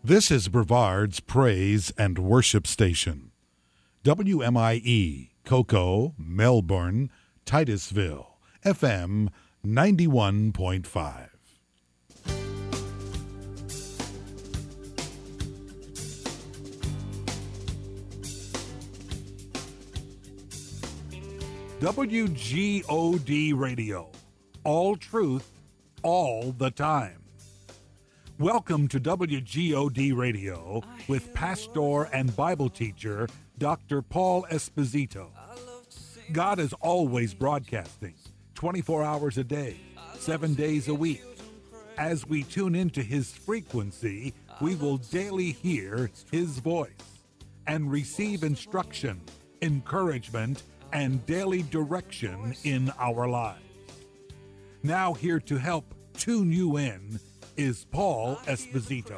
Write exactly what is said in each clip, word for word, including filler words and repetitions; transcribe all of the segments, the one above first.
This is Brevard's Praise and Worship Station. W M I E, Cocoa, Melbourne, Titusville, F M ninety-one point five. W G O D Radio. All truth, all the time. Welcome to W G O D Radio with pastor and Bible teacher Doctor Paul Esposito. God is always broadcasting, twenty-four hours a day, seven days a week. As we tune into his frequency, we will daily hear his voice and receive instruction, encouragement, and daily direction in our lives. Now here to help tune you in is Paul Esposito.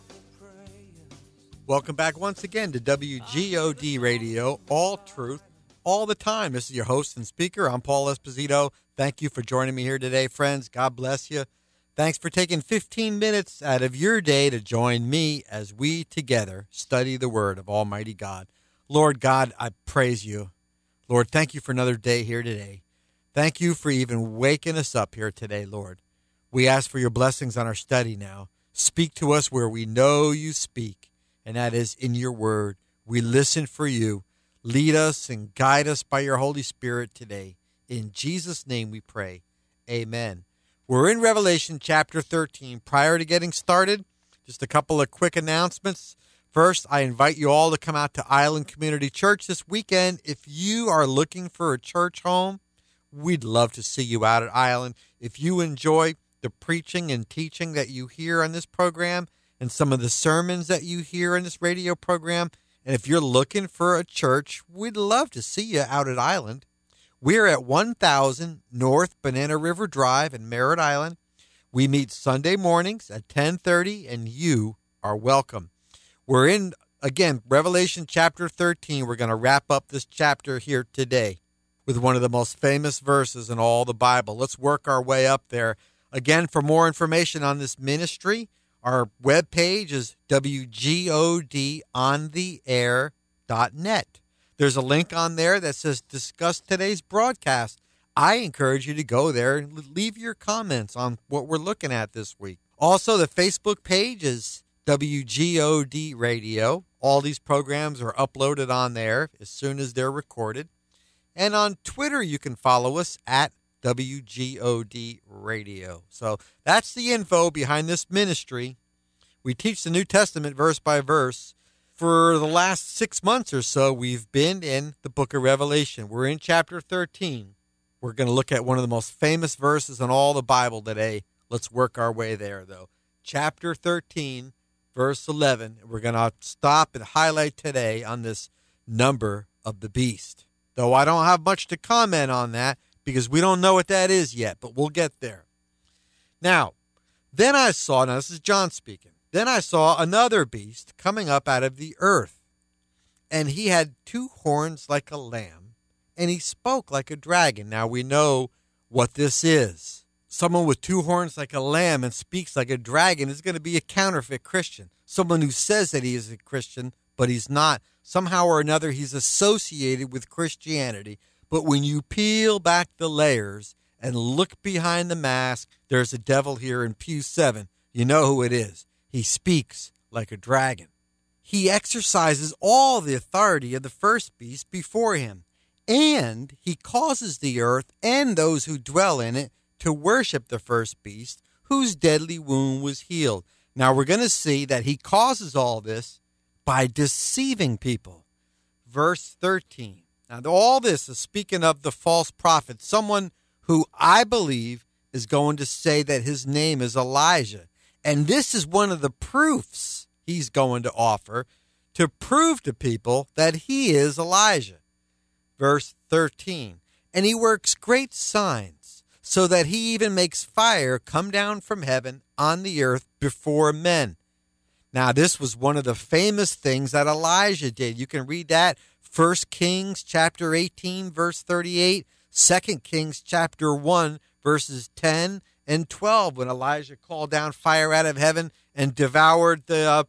Welcome back once again to W G O D Radio, all truth, all the time. This is your host and speaker. I'm Paul Esposito. Thank you for joining me here today, friends. God bless you. Thanks for taking fifteen minutes out of your day to join me as we together study the Word of Almighty God. Lord God, I praise you. Lord, thank you for another day here today. Thank you for even waking us up here today, Lord. We ask for your blessings on our study now. Speak to us where we know you speak, and that is in your word. We listen for you. Lead us and guide us by your Holy Spirit today. In Jesus' name we pray. Amen. We're in Revelation chapter thirteen. Prior to getting started, just a couple of quick announcements. First, I invite you all to come out to Island Community Church this weekend. If you are looking for a church home, we'd love to see you out at Island. If you enjoy the preaching and teaching that you hear on this program and some of the sermons that you hear in this radio program, and if you're looking for a church, we'd love to see you out at Island. We're at one thousand North Banana River Drive in Merritt Island. We meet Sunday mornings at ten thirty, and you are welcome. We're in, again, Revelation chapter thirteen. We're going to wrap up this chapter here today with one of the most famous verses in all the Bible. Let's work our way up there. Again, for more information on this ministry, our webpage is w g o d on the air dot net. There's a link on there that says discuss today's broadcast. I encourage you to go there and leave your comments on what we're looking at this week. Also, the Facebook page is W G O D Radio. All these programs are uploaded on there as soon as they're recorded. And on Twitter, you can follow us at W G O D Radio. So that's the info behind this ministry. We teach the New Testament verse by verse. For the last six months or so, we've been in the book of Revelation. We're in chapter thirteen. We're going to look at one of the most famous verses in all the Bible today. Let's work our way there, though. Chapter thirteen. Verse eleven, we're going to stop and highlight today on this number of the beast. Though I don't have much to comment on that because we don't know what that is yet, but we'll get there. Now, then I saw, now this is John speaking, then I saw another beast coming up out of the earth, and he had two horns like a lamb, and he spoke like a dragon. Now we know what this is. Someone with two horns like a lamb and speaks like a dragon is going to be a counterfeit Christian. Someone who says that he is a Christian, but he's not. Somehow or another, he's associated with Christianity. But when you peel back the layers and look behind the mask, there's a devil here in pew seven. You know who it is. He speaks like a dragon. He exercises all the authority of the first beast before him, and he causes the earth and those who dwell in it to worship the first beast, whose deadly wound was healed. Now we're going to see that he causes all this by deceiving people. Verse thirteen. Now all this is speaking of the false prophet, someone who I believe is going to say that his name is Elijah. And this is one of the proofs he's going to offer to prove to people that he is Elijah. Verse thirteen. And he works great signs, so that he even makes fire come down from heaven on the earth before men. Now, this was one of the famous things that Elijah did. You can read that First Kings chapter eighteen, verse thirty-eight, Second Kings chapter one, verses ten and twelve, when Elijah called down fire out of heaven and devoured the uh,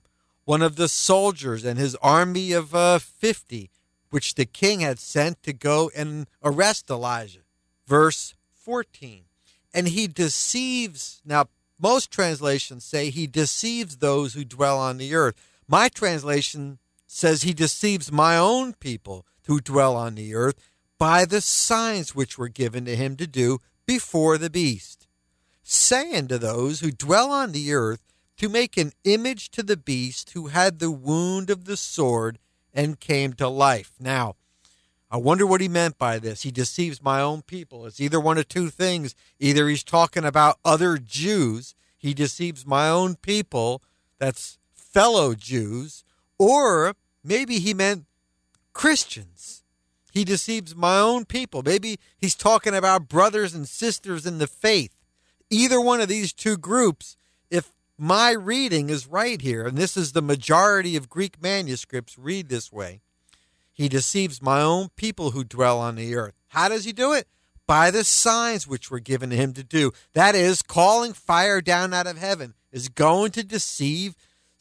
one of the soldiers and his army of uh, fifty, which the king had sent to go and arrest Elijah. Verse fourteen. And he deceives, now most translations say he deceives those who dwell on the earth. My translation says he deceives my own people who dwell on the earth by the signs which were given to him to do before the beast, saying to those who dwell on the earth to make an image to the beast who had the wound of the sword and came to life. Now, I wonder what he meant by this. He deceives my own people. It's either one of two things. Either he's talking about other Jews, he deceives my own people, that's fellow Jews, or maybe he meant Christians. He deceives my own people. Maybe he's talking about brothers and sisters in the faith. Either one of these two groups, if my reading is right here, and this is the majority of Greek manuscripts read this way, he deceives my own people who dwell on the earth. How does he do it? By the signs which were given to him to do. That is, calling fire down out of heaven is going to deceive,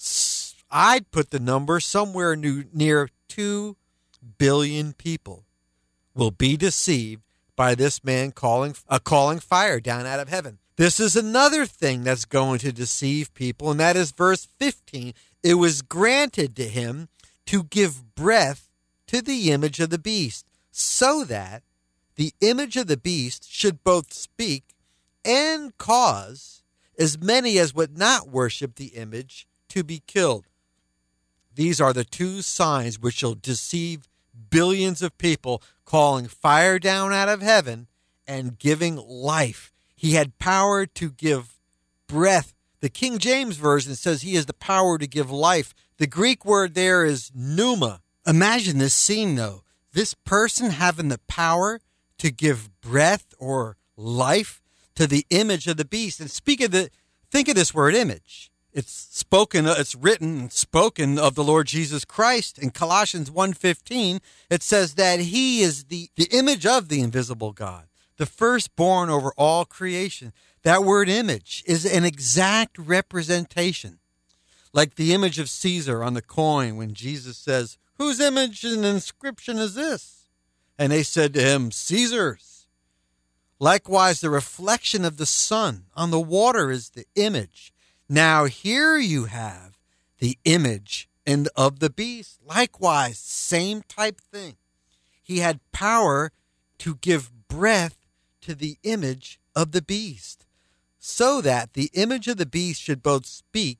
I'd put the number somewhere near two billion people will be deceived by this man calling, uh, calling fire down out of heaven. This is another thing that's going to deceive people, and that is verse fifteen. It was granted to him to give breath to the image of the beast, so that the image of the beast should both speak and cause as many as would not worship the image to be killed. These are the two signs which shall deceive billions of people, calling fire down out of heaven and giving life. He had power to give breath. The King James Version says he has the power to give life. The Greek word there is pneuma. Imagine this scene, though. This person having the power to give breath or life to the image of the beast. And speak of the, think of this word image. It's spoken, it's written and spoken of the Lord Jesus Christ. In Colossians one fifteen, it says that he is the, the image of the invisible God, the firstborn over all creation. That word image is an exact representation, like the image of Caesar on the coin when Jesus says, "Whose image and inscription is this?" And they said to him, "Caesar's." Likewise, the reflection of the sun on the water is the image. Now here you have the image and of the beast. Likewise, same type thing. He had power to give breath to the image of the beast, so that the image of the beast should both speak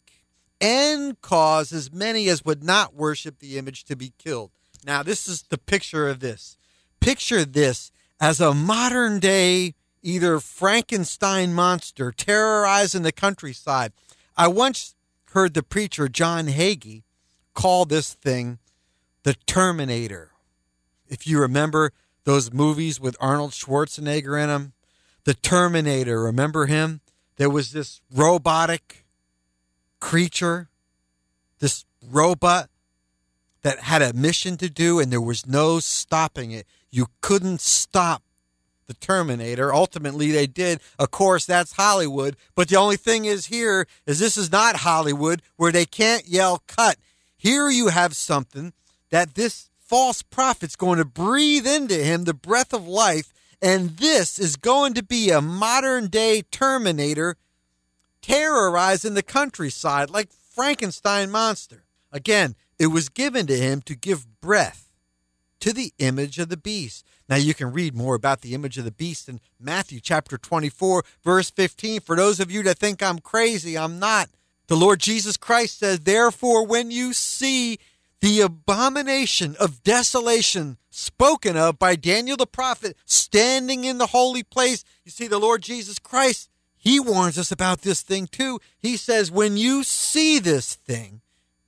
and cause as many as would not worship the image to be killed. Now, this is the picture of this. Picture this as a modern day, either Frankenstein monster terrorizing the countryside. I once heard the preacher John Hagee call this thing the Terminator. If you remember those movies with Arnold Schwarzenegger in them, the Terminator, remember him? There was this robotic creature, this robot that had a mission to do, and there was no stopping it. You couldn't stop the Terminator. Ultimately, they did. Of course, that's Hollywood. But the only thing is here is this is not Hollywood where they can't yell cut. Here you have something that this false prophet's going to breathe into him the breath of life, and this is going to be a modern day Terminator terrorizing the countryside like Frankenstein monster. Again, it was given to him to give breath to the image of the beast. Now you can read more about the image of the beast in Matthew chapter twenty-four, verse fifteen. For those of you that think I'm crazy, I'm not. The Lord Jesus Christ says, therefore, when you see the abomination of desolation spoken of by Daniel the prophet standing in the holy place, you see, the Lord Jesus Christ, he warns us about this thing too. He says, when you see this thing,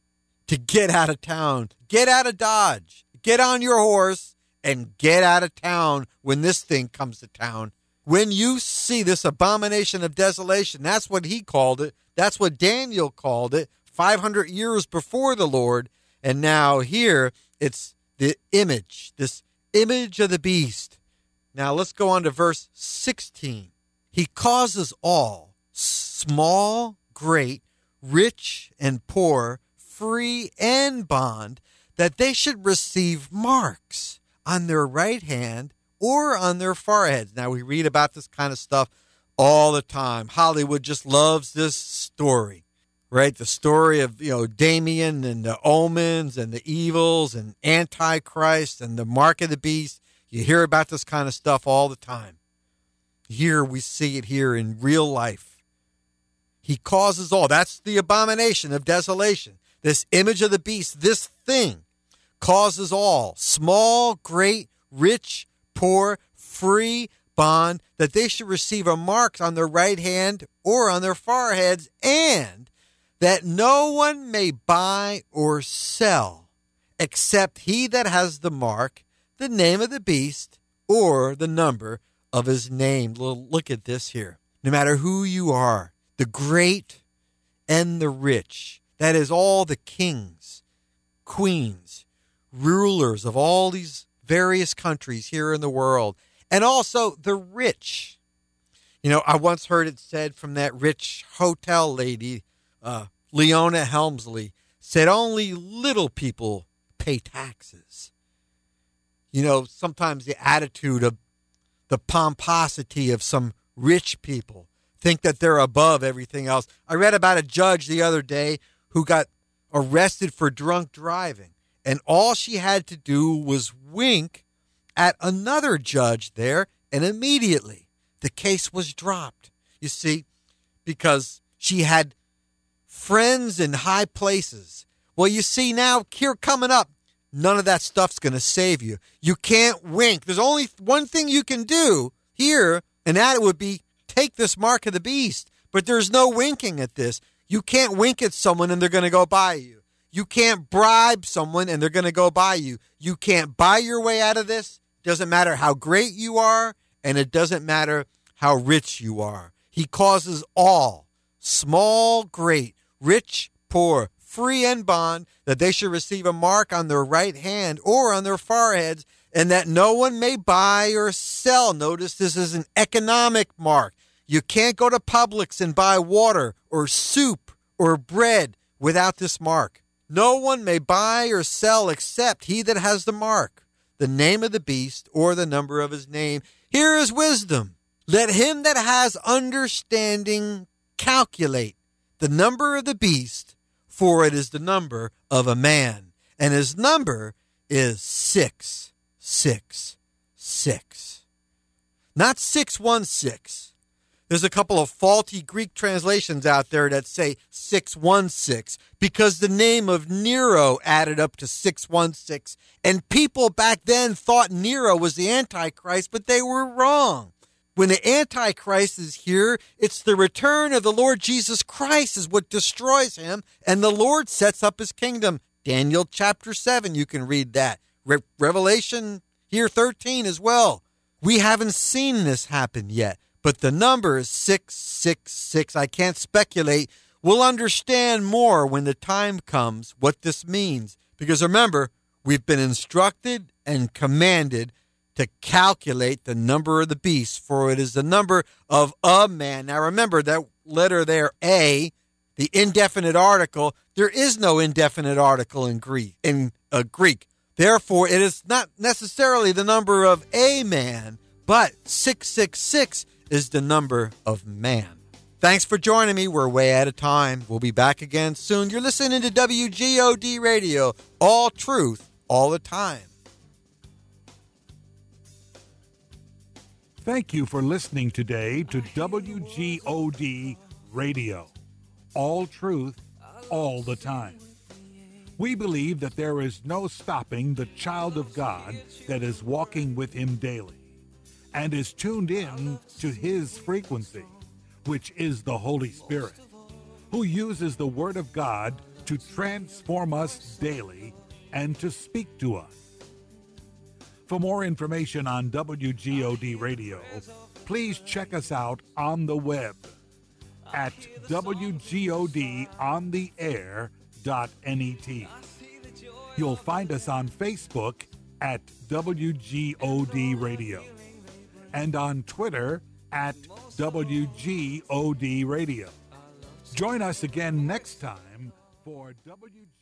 to get out of town, get out of Dodge, get on your horse, and get out of town when this thing comes to town. When you see this abomination of desolation, that's what he called it. That's what Daniel called it five hundred years before the Lord. And now here it's the image, this image of the beast. Now let's go on to verse sixteen. He causes all, small, great, rich, and poor, free, and bond, that they should receive marks on their right hand or on their foreheads. Now, we read about this kind of stuff all the time. Hollywood just loves this story, right? The story of, you know, Damien and the omens and the evils and Antichrist and the mark of the beast. You hear about this kind of stuff all the time. Here we see it here in real life. He causes all. That's the abomination of desolation. This image of the beast, this thing, causes all, small, great, rich, poor, free, bond, that they should receive a mark on their right hand or on their foreheads, and that no one may buy or sell except he that has the mark, the name of the beast, or the number of his name. Look at this here. No matter who you are, the great and the rich, that is all the kings, queens, rulers of all these various countries here in the world, and also the rich. You know, I once heard it said from that rich hotel lady, uh, Leona Helmsley, said only little people pay taxes. You know, sometimes the attitude of the pomposity of some rich people think that they're above everything else. I read about a judge the other day who got arrested for drunk driving, and all she had to do was wink at another judge there, and immediately the case was dropped. You see, because she had friends in high places. Well, you see now, here coming up, none of that stuff's going to save you. You can't wink. There's only one thing you can do here, and that would be take this mark of the beast. But there's no winking at this. You can't wink at someone and they're going to go by you. You can't bribe someone and they're going to go by you. You can't buy your way out of this. Doesn't matter how great you are, and it doesn't matter how rich you are. He causes all, small, great, rich, poor, free, and bond, that they should receive a mark on their right hand or on their foreheads, and that no one may buy or sell. Notice this is an economic mark. You can't go to Publix and buy water or soup or bread without this mark. No one may buy or sell except he that has the mark, the name of the beast, or the number of his name. Here is wisdom. Let him that has understanding calculate the number of the beast, for it is the number of a man, and his number is six, six, six. Not six one six. There's a couple of faulty Greek translations out there that say six one six because the name of Nero added up to six one six. And people back then thought Nero was the Antichrist, but they were wrong. When the Antichrist is here, it's the return of the Lord Jesus Christ is what destroys him, and the Lord sets up his kingdom. Daniel chapter seven, you can read that. Re- Revelation here thirteen as well. We haven't seen this happen yet. But the number is six six six. I can't speculate. We'll understand more when the time comes what this means. Because remember, we've been instructed and commanded to calculate the number of the beast, for it is the number of a man. Now remember that letter there, A, the indefinite article. There is no indefinite article in Greek. In uh, Greek. Therefore, it is not necessarily the number of a man, but six six six is the number of man. Thanks for joining me. We're way out of time. We'll be back again soon. You're listening to W G O D Radio, all truth, all the time. Thank you for listening today to W G O D Radio, all truth, all the time. We believe that there is no stopping the child of God that is walking with him daily and is tuned in to his frequency, which is the Holy Spirit, who uses the Word of God to transform us daily and to speak to us. For more information on W G O D Radio, please check us out on the web at w g o d on the air dot net. You'll find us on Facebook at W G O D Radio and on Twitter at W G O D Radio. Join us again next time for W G O D.